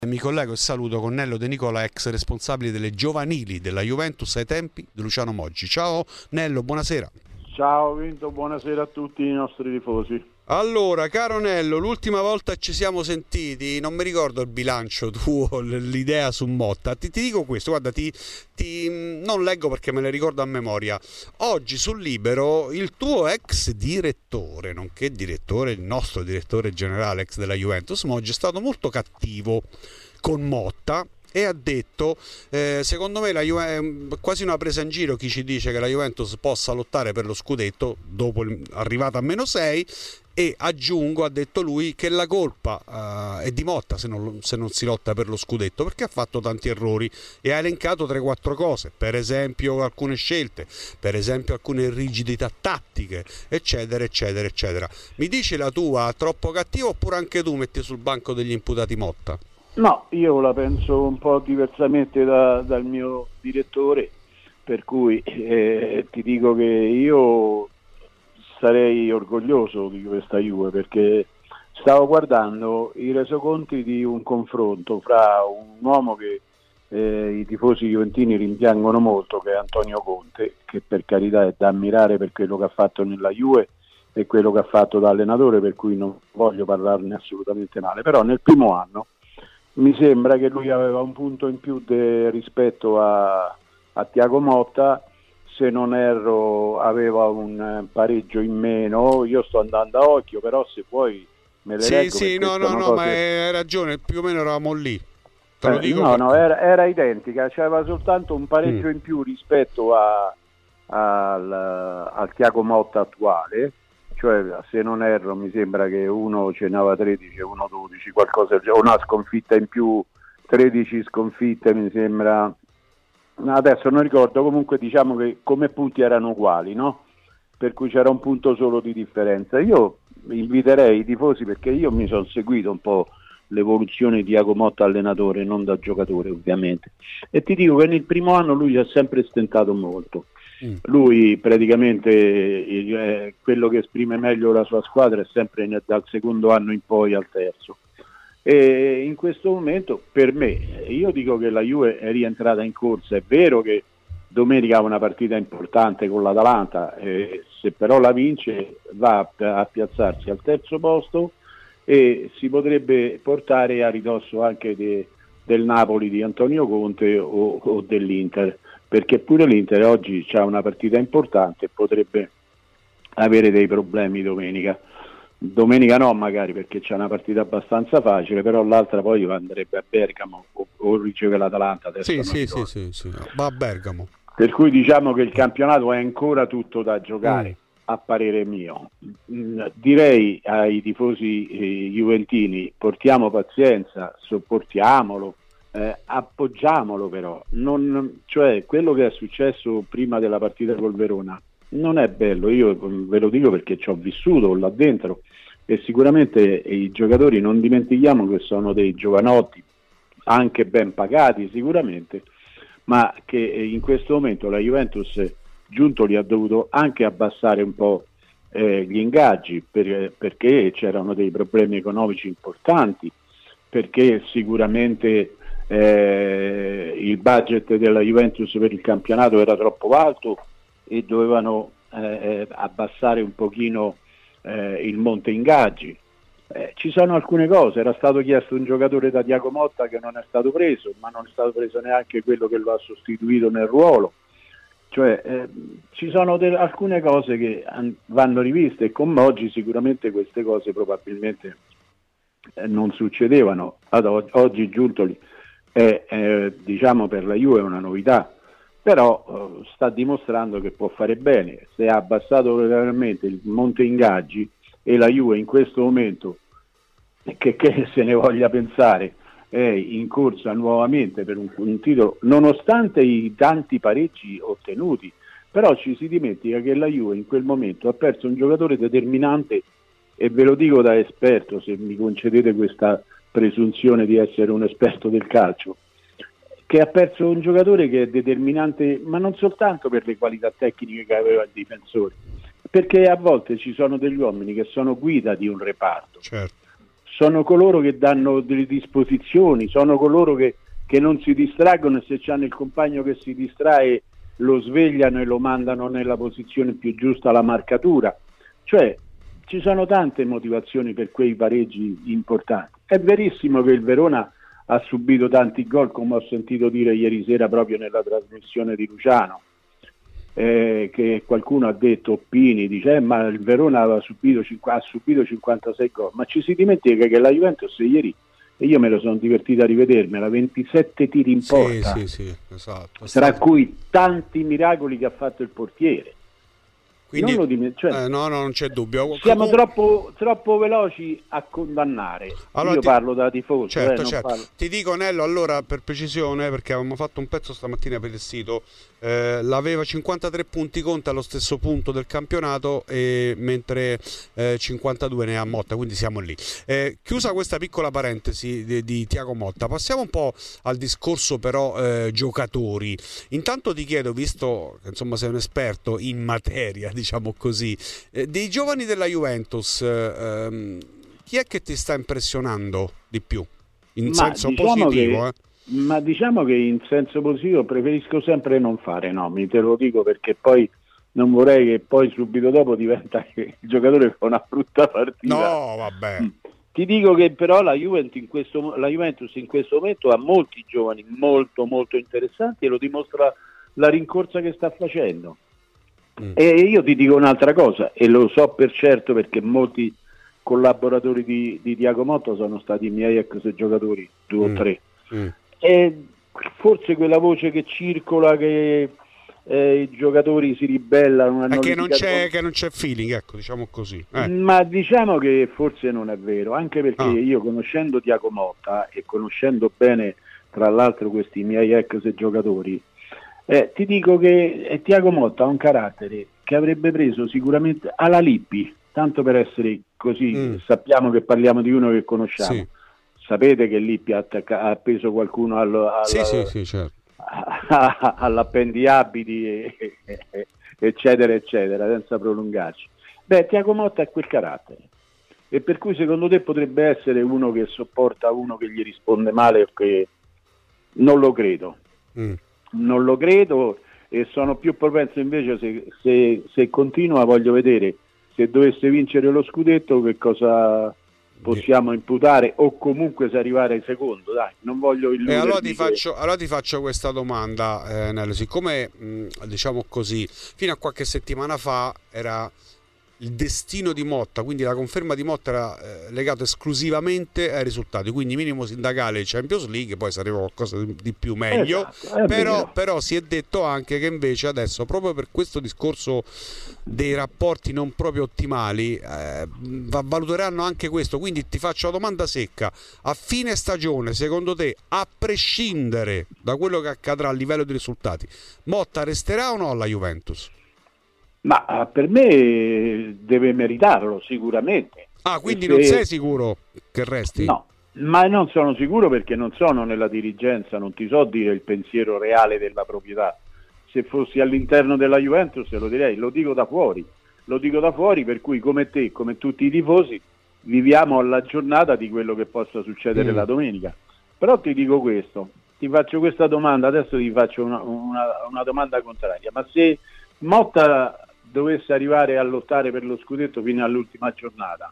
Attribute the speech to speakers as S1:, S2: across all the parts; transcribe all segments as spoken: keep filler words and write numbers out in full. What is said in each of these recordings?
S1: Mi collego e saluto con Nello De Nicola, ex responsabile delle giovanili della Juventus ai tempi di Luciano Moggi. Ciao Nello, buonasera.
S2: Ciao Vinto, buonasera a tutti i nostri tifosi.
S1: Allora, caro Nello, l'ultima volta ci siamo sentiti, non mi ricordo il bilancio tuo, l'idea su Motta. Ti, ti dico questo, guarda, ti, ti, non leggo perché me le ricordo a memoria. Oggi sul Libero il tuo ex direttore, nonché direttore, il nostro direttore generale ex della Juventus, Moggi, è stato molto cattivo con Motta e ha detto, eh, secondo me la Ju- è quasi una presa in giro chi ci dice che la Juventus possa lottare per lo scudetto dopo il, arrivata a meno sei. E aggiungo, ha detto lui, che la colpa uh, è di Motta se non, se non si lotta per lo scudetto, perché ha fatto tanti errori e ha elencato tre quattro cose, per esempio alcune scelte, per esempio alcune rigidità tattiche, eccetera eccetera eccetera. Mi dici la tua troppo cattiva, oppure anche tu metti sul banco degli imputati Motta?
S2: No, io la penso un po' diversamente da, dal mio direttore, per cui eh, ti dico che io sarei orgoglioso di questa Juve, perché stavo guardando i resoconti di un confronto fra un uomo che eh, i tifosi juventini rimpiangono molto, che è Antonio Conte, che per carità è da ammirare per quello che ha fatto nella Juve e quello che ha fatto da allenatore, per cui non voglio parlarne assolutamente male, però nel primo anno mi sembra che lui aveva un punto in più de, rispetto a, a Thiago Motta. Se non erro aveva un pareggio in meno, io sto andando a occhio, però se vuoi me le
S1: sì,
S2: leggo.
S1: Sì, no, no, no,
S2: cose...
S1: ma hai ragione, più o meno eravamo lì. Te lo
S2: eh,
S1: dico
S2: no,
S1: perché...
S2: no, era, era identica, c'era soltanto un pareggio
S1: mm.
S2: in più rispetto a, al, al Thiago Motta attuale, cioè se non erro mi sembra che uno ce n'aveva tredici e uno dodici, qualcosa, una sconfitta in più, tredici sconfitte mi sembra... Adesso non ricordo, comunque diciamo che come punti erano uguali, no? Per cui c'era un punto solo di differenza. Io inviterei i tifosi, perché io mi sono seguito un po' l'evoluzione di Thiago Motta allenatore, non da giocatore ovviamente, e ti dico che nel primo anno lui ha sempre stentato molto. Mm. Lui praticamente eh, quello che esprime meglio la sua squadra è sempre nel, dal secondo anno in poi al terzo. E in questo momento per me, io dico che la Juve è rientrata in corsa, è vero che domenica ha una partita importante con l'Atalanta, eh, se però la vince va a, a piazzarsi al terzo posto e si potrebbe portare a ridosso anche de, del Napoli di Antonio Conte o, o dell'Inter, perché pure l'Inter oggi ha una partita importante e potrebbe avere dei problemi domenica. Domenica no magari, perché c'è una partita abbastanza facile, però l'altra poi andrebbe a Bergamo o, o riceve l'Atalanta. Adesso
S1: sì, sì, sì, sì, sì, va a Bergamo.
S2: Per cui diciamo che il campionato è ancora tutto da giocare, mm. a parere mio. Direi ai tifosi eh, juventini, portiamo pazienza, sopportiamolo, eh, appoggiamolo però. Non, cioè quello che è successo prima della partita col Verona non è bello, io ve lo dico perché ci ho vissuto là dentro e sicuramente i giocatori non dimentichiamo che sono dei giovanotti, anche ben pagati sicuramente, ma che in questo momento la Juventus Giuntoli ha dovuto anche abbassare un po' eh, gli ingaggi per, perché c'erano dei problemi economici importanti, perché sicuramente eh, il budget della Juventus per il campionato era troppo alto e dovevano eh, abbassare un pochino eh, il monte ingaggi. Eh, ci sono alcune cose, era stato chiesto un giocatore da Thiago Motta che non è stato preso, ma non è stato preso neanche quello che lo ha sostituito nel ruolo. Cioè eh, ci sono de- alcune cose che an- vanno riviste e con Moggi sicuramente queste cose probabilmente eh, non succedevano. Ad o- oggi Giuntoli è eh, diciamo per la Juve è una novità, però uh, sta dimostrando che può fare bene. Se ha abbassato veramente il monte ingaggi e la Juve in questo momento, che, che se ne voglia pensare, è in corsa nuovamente per un, un titolo, nonostante i tanti pareggi ottenuti, però ci si dimentica che la Juve in quel momento ha perso un giocatore determinante, e ve lo dico da esperto, se mi concedete questa presunzione di essere un esperto del calcio, che ha perso un giocatore che è determinante, ma non soltanto per le qualità tecniche che aveva il difensore, perché a volte ci sono degli uomini che sono guida di un reparto,
S1: certo.
S2: sono coloro che danno delle disposizioni, sono coloro che, che non si distraggono, e se c'hanno il compagno che si distrae lo svegliano e lo mandano nella posizione più giusta alla marcatura. Cioè ci sono tante motivazioni per quei pareggi importanti. È verissimo che il Verona ha subito tanti gol, come ho sentito dire ieri sera proprio nella trasmissione di Luciano, eh, che qualcuno ha detto, Oppini, dice eh, ma il Verona aveva subito, ha subito cinquantasei gol, ma ci si dimentica che la Juventus ieri, e io me lo sono divertito a rivedermela, ventisette tiri in porta,
S1: sì, sì, sì, esatto.
S2: tra
S1: stato...
S2: cui tanti miracoli che ha fatto il portiere.
S1: Quindi,
S2: non lo dim- cioè,
S1: eh, no, no, non c'è dubbio.
S2: Siamo
S1: Com-
S2: troppo, troppo veloci a condannare.
S1: Allora,
S2: Io
S1: ti...
S2: parlo da tifoso.
S1: Certo,
S2: eh,
S1: certo.
S2: parlo...
S1: Ti dico, Nello, allora per precisione, perché avevamo fatto un pezzo stamattina per il sito, eh, l'aveva cinquantatré punti, conta allo stesso punto del campionato, e mentre eh, cinquantadue ne ha Motta, quindi siamo lì. Eh, chiusa questa piccola parentesi di, di Thiago Motta, passiamo un po' al discorso però eh, giocatori. Intanto ti chiedo, visto che insomma sei un esperto in materia, diciamo così, eh, dei giovani della Juventus, eh, ehm, chi è che ti sta impressionando di più? In
S2: ma
S1: senso
S2: diciamo
S1: positivo,
S2: che,
S1: eh?
S2: Ma diciamo che in senso positivo preferisco sempre non fare nomi, te lo dico, perché poi non vorrei che poi subito dopo diventa che il giocatore fa una brutta partita.
S1: No, vabbè.
S2: Ti dico che però la Juventus in questo, la Juventus in questo momento ha molti giovani molto molto interessanti, e lo dimostra la rincorsa che sta facendo. Mm. E io ti dico un'altra cosa, e lo so per certo perché molti collaboratori di, di Thiago Motta sono stati i miei ex giocatori, due mm. o tre. Mm. E forse quella voce che circola che eh, i giocatori si ribellano,
S1: è che non, c'è, che non c'è feeling, ecco, diciamo così, eh.
S2: Ma diciamo che forse non è vero, anche perché
S1: ah.
S2: io, conoscendo Thiago Motta e conoscendo bene tra l'altro questi miei ex giocatori, eh, ti dico che eh, Thiago Motta ha un carattere che avrebbe preso sicuramente alla Lippi, tanto per essere così, mm. sappiamo che parliamo di uno che conosciamo. Sì. Sapete che Lippi ha, attacca- ha appeso qualcuno al, al,
S1: sì, sì, sì, certo.
S2: all'appendiabiti e, e, eccetera eccetera, senza prolungarci. Beh, Thiago Motta ha quel carattere, e per cui secondo te potrebbe essere uno che sopporta uno che gli risponde male, o che non lo credo. Mm. Non lo credo, e sono più propenso invece, se, se, se continua, voglio vedere se dovesse vincere lo scudetto che cosa possiamo imputare, o comunque se arrivare ai secondo, dai, non voglio illudermi.
S1: E allora ti
S2: che...
S1: faccio, allora ti faccio questa domanda, eh, Nello, siccome mh, diciamo così, fino a qualche settimana fa era il destino di Motta, quindi la conferma di Motta era eh, legato esclusivamente ai risultati, quindi minimo sindacale Champions League, poi sarebbe qualcosa di più meglio,
S2: esatto,
S1: però, però si è detto anche che invece adesso, proprio per questo discorso dei rapporti non proprio ottimali, eh, valuteranno anche questo, quindi ti faccio la domanda secca: a fine stagione, secondo te, a prescindere da quello che accadrà a livello di risultati, Motta resterà o no alla Juventus?
S2: Ma per me deve meritarlo sicuramente.
S1: Ah, quindi
S2: se...
S1: non sei sicuro che resti?
S2: No, ma non sono sicuro perché non sono nella dirigenza, non ti so dire il pensiero reale della proprietà. Se fossi all'interno della Juventus lo direi, lo dico da fuori, lo dico da fuori, per cui come te, come tutti i tifosi, viviamo alla giornata di quello che possa succedere mm. la domenica. Però ti dico questo, ti faccio questa domanda, adesso ti faccio una, una, una domanda contraria, ma se Motta dovesse arrivare a lottare per lo scudetto fino all'ultima giornata,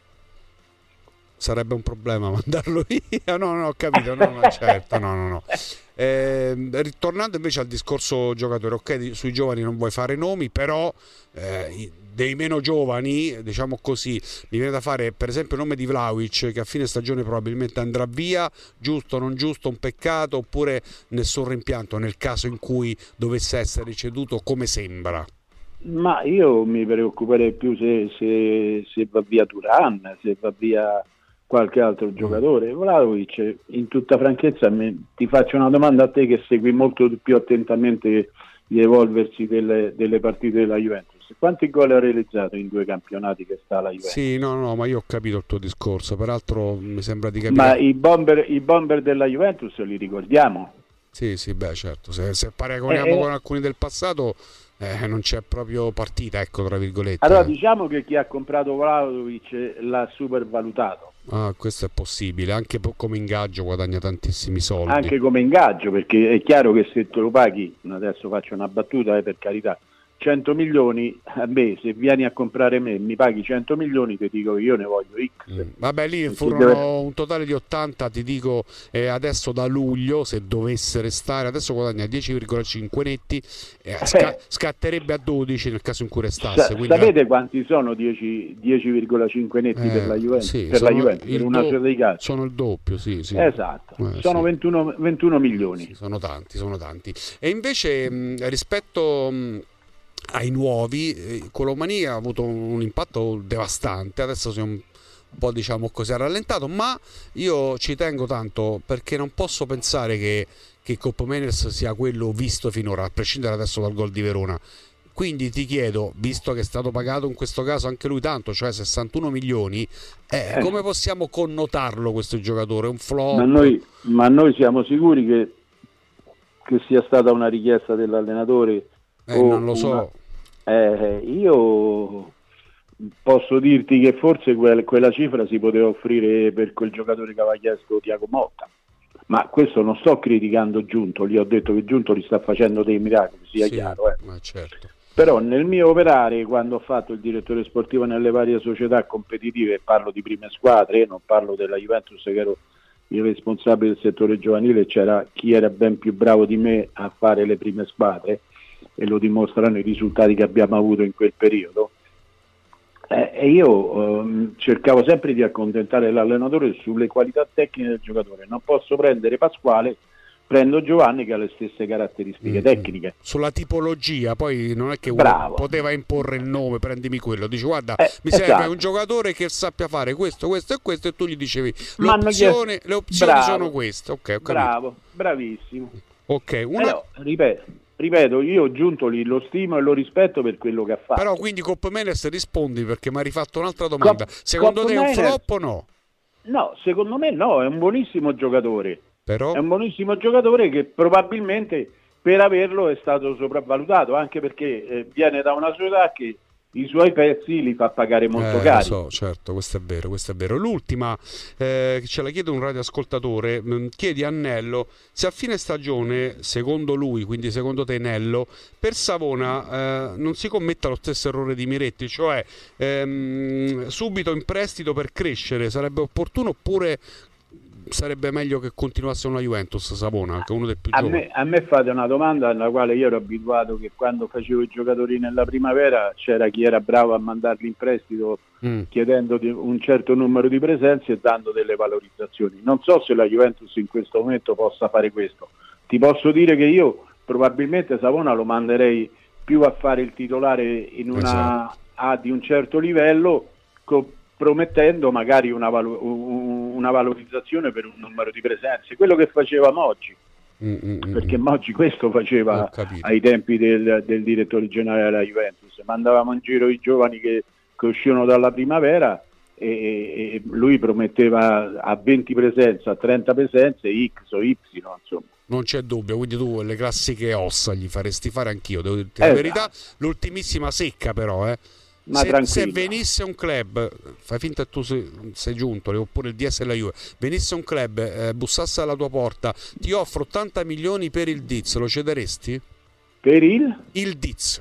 S1: sarebbe un problema mandarlo via? No, no, ho capito, no, no, certo, no, no, no. Eh, ritornando invece al discorso giocatore, ok, sui giovani non vuoi fare nomi, però eh, dei meno giovani, diciamo così, mi viene da fare per esempio il nome di Vlahovic, che a fine stagione probabilmente andrà via, giusto o non giusto, un peccato, oppure nessun rimpianto nel caso in cui dovesse essere ceduto come sembra?
S2: Ma io mi preoccuperei più se, se, se va via Thuram, se va via qualche altro giocatore. Vlahovic, in tutta franchezza, me, ti faccio una domanda a te che segui molto più attentamente gli evolversi delle, delle partite della Juventus. Quanti gol ha realizzato in due campionati che sta la Juventus?
S1: Sì, no, no, ma io ho capito il tuo discorso, peraltro mi sembra di capire.
S2: Ma i bomber, i bomber della Juventus li ricordiamo?
S1: Sì, sì, beh, certo. Se, se paragoniamo
S2: Eh,
S1: con alcuni del passato, eh, non c'è proprio partita, ecco, tra virgolette.
S2: allora
S1: eh.
S2: diciamo che chi ha comprato Vlahovic l'ha supervalutato,
S1: Ah, questo è possibile, anche po- come ingaggio guadagna tantissimi soldi.
S2: anche come ingaggio, perché è chiaro che se te lo paghi, adesso faccio una battuta, eh, per carità, cento milioni, a me se vieni a comprare me e mi paghi cento milioni, ti dico che io ne voglio X.
S1: Mm. Vabbè, lì
S2: Perché
S1: furono
S2: deve-
S1: un totale di ottanta, ti dico, eh, adesso da luglio, se dovesse restare, adesso guadagna dieci virgola cinque netti, eh, sca- scatterebbe a dodici nel caso in cui restasse.
S2: Sa-
S1: Quindi,
S2: sapete quanti sono dieci virgola cinque netti
S1: eh,
S2: per la Juventus?
S1: sì,
S2: per la
S1: sono
S2: Juventus,
S1: il
S2: per una
S1: do-
S2: società di calcio?
S1: sono il doppio, sì, sì.
S2: Esatto,
S1: Eh,
S2: sono
S1: sì.
S2: ventuno, ventuno milioni.
S1: Sì, sono tanti, sono tanti. E invece mh, rispetto mh, ai nuovi, eh, Colomani ha avuto un impatto devastante. Adesso si è un, un po', diciamo così, ha rallentato, ma io ci tengo tanto perché non posso pensare che, che Coppa Meners sia quello visto finora, a prescindere adesso dal gol di Verona. Quindi ti chiedo, visto che è stato pagato in questo caso anche lui tanto, cioè sessantuno milioni, eh,
S2: Eh.
S1: come possiamo connotarlo questo giocatore? Un flop?
S2: Ma noi, ma noi siamo sicuri che, che sia stata una richiesta dell'allenatore?
S1: Eh,
S2: o
S1: non lo so.
S2: una- Eh, io posso dirti che forse quel- quella cifra si poteva offrire per quel giocatore che aveva chiesto Thiago Motta, ma questo non sto criticando Giunto, gli ho detto che Giunto li sta facendo dei miracoli, sia
S1: Sì,
S2: chiaro, eh.
S1: ma certo.
S2: Però nel mio operare, quando ho fatto il direttore sportivo nelle varie società competitive, parlo di prime squadre, non parlo della Juventus che ero il responsabile del settore giovanile, c'era chi era ben più bravo di me a fare le prime squadre e lo dimostrano i risultati che abbiamo avuto in quel periodo. Eh, e io ehm, cercavo sempre di accontentare l'allenatore sulle qualità tecniche del giocatore. Non posso prendere Pasquale, prendo Giovanni che ha le stesse caratteristiche
S1: Mm,
S2: tecniche.
S1: Sulla tipologia, poi non è che uno
S2: Bravo.
S1: poteva imporre il nome, prendimi quello, dici guarda,
S2: Eh,
S1: mi serve
S2: esatto.
S1: un giocatore che sappia fare questo, questo e questo, e tu gli dicevi
S2: M'hanno
S1: l'opzione,
S2: chiesto-
S1: le opzioni
S2: Bravo.
S1: sono queste. Ok, ho capito.
S2: Bravo, bravissimo.
S1: Ok, una...
S2: Però, ripeto, ripeto, io Giuntoli lo stimo e lo rispetto per quello che ha fatto.
S1: Però quindi Cop Mendes rispondi perché mi hai rifatto un'altra domanda.
S2: Cop-
S1: Secondo
S2: Cop
S1: te è un
S2: Mendes-
S1: flop o no?
S2: No, secondo me no, è un buonissimo giocatore.
S1: Però
S2: È un buonissimo giocatore che probabilmente per averlo è stato sopravvalutato, anche perché eh, viene da una società che i suoi pezzi li fa pagare molto
S1: Eh,
S2: cari.
S1: lo so, certo, questo è vero, questo è vero. L'ultima, eh, ce la chiede un radioascoltatore, mh, chiedi a Nello se a fine stagione, secondo lui, quindi secondo te Nello, per Savona eh, non si commetta lo stesso errore di Miretti, cioè ehm, subito in prestito per crescere, sarebbe opportuno oppure sarebbe meglio che continuasse una Juventus Savona, che è uno dei più
S2: A
S1: giovani?
S2: me, a me fate una domanda alla quale io ero abituato che quando facevo i giocatori nella primavera c'era chi era bravo a mandarli in prestito
S1: Mm.
S2: chiedendo di- un certo numero di presenze e dando delle valorizzazioni. Non so se la Juventus in questo momento possa fare questo. Ti posso dire che io probabilmente Savona lo manderei più a fare il titolare in una
S1: Esatto.
S2: A di un certo livello, co- promettendo magari una, valo- un- una valorizzazione per un numero di presenze, quello che faceva Moggi,
S1: Mm, mm, mm,
S2: perché
S1: mm.
S2: Moggi questo faceva
S1: Ho capito.
S2: ai tempi del, del direttore generale della Juventus, mandavamo in giro i giovani che, che uscivano dalla primavera e, e lui prometteva a venti presenze, a trenta presenze X o Y, insomma.
S1: Non c'è dubbio, quindi tu le classiche ossa gli faresti fare anch'io, devo dirti la
S2: Esatto.
S1: verità. L'ultimissima secca però, eh.
S2: Ma
S1: Se,
S2: tranquillo.
S1: se venisse un club, fai finta che tu sei, sei giunto, oppure il D S della Juve, venisse un club, eh, bussasse alla tua porta, ti offro ottanta milioni per il Diz, lo cederesti?
S2: Per il?
S1: Il Diz.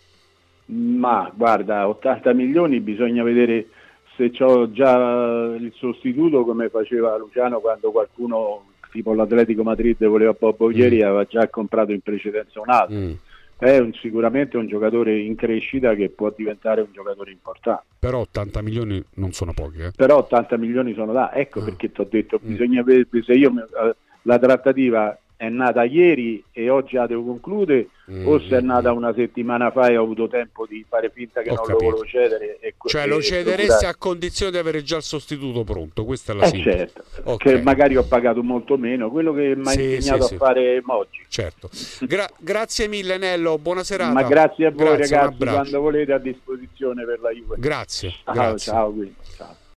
S2: Ma guarda, ottanta milioni bisogna vedere se c'ho già il sostituto come faceva Luciano quando qualcuno tipo l'Atletico Madrid voleva Bobo ieri
S1: Mm.
S2: aveva già comprato in precedenza un altro.
S1: Mm.
S2: È un, sicuramente un giocatore in crescita che può diventare un giocatore importante.
S1: Però ottanta milioni non sono pochi, eh.
S2: Però ottanta milioni sono da, ecco
S1: Ah.
S2: perché ti ho detto
S1: Mm.
S2: bisogna vedere se io eh, la trattativa è nata ieri e oggi la devo concludere
S1: Mm,
S2: o se è
S1: mm,
S2: nata
S1: mm.
S2: una settimana fa e ho avuto tempo di fare finta che
S1: Ho
S2: non
S1: capito.
S2: lo volevo cedere e,
S1: Cioè
S2: e-
S1: lo
S2: e
S1: cederesti
S2: procurare.
S1: a condizione di avere già il sostituto pronto, questa è la
S2: Eh
S1: sintesi.
S2: certo,
S1: Ok.
S2: che magari ho pagato molto meno, quello che mi ha
S1: Sì,
S2: insegnato
S1: sì,
S2: a
S1: sì.
S2: fare Moggi.
S1: Certo. Gra- grazie mille Nello, buona serata.
S2: Ma grazie a voi
S1: Grazie, un
S2: ragazzi,
S1: abbraccio.
S2: quando volete a disposizione per la Juve.
S1: Grazie,
S2: Ciao,
S1: grazie.
S2: ciao, quindi, ciao.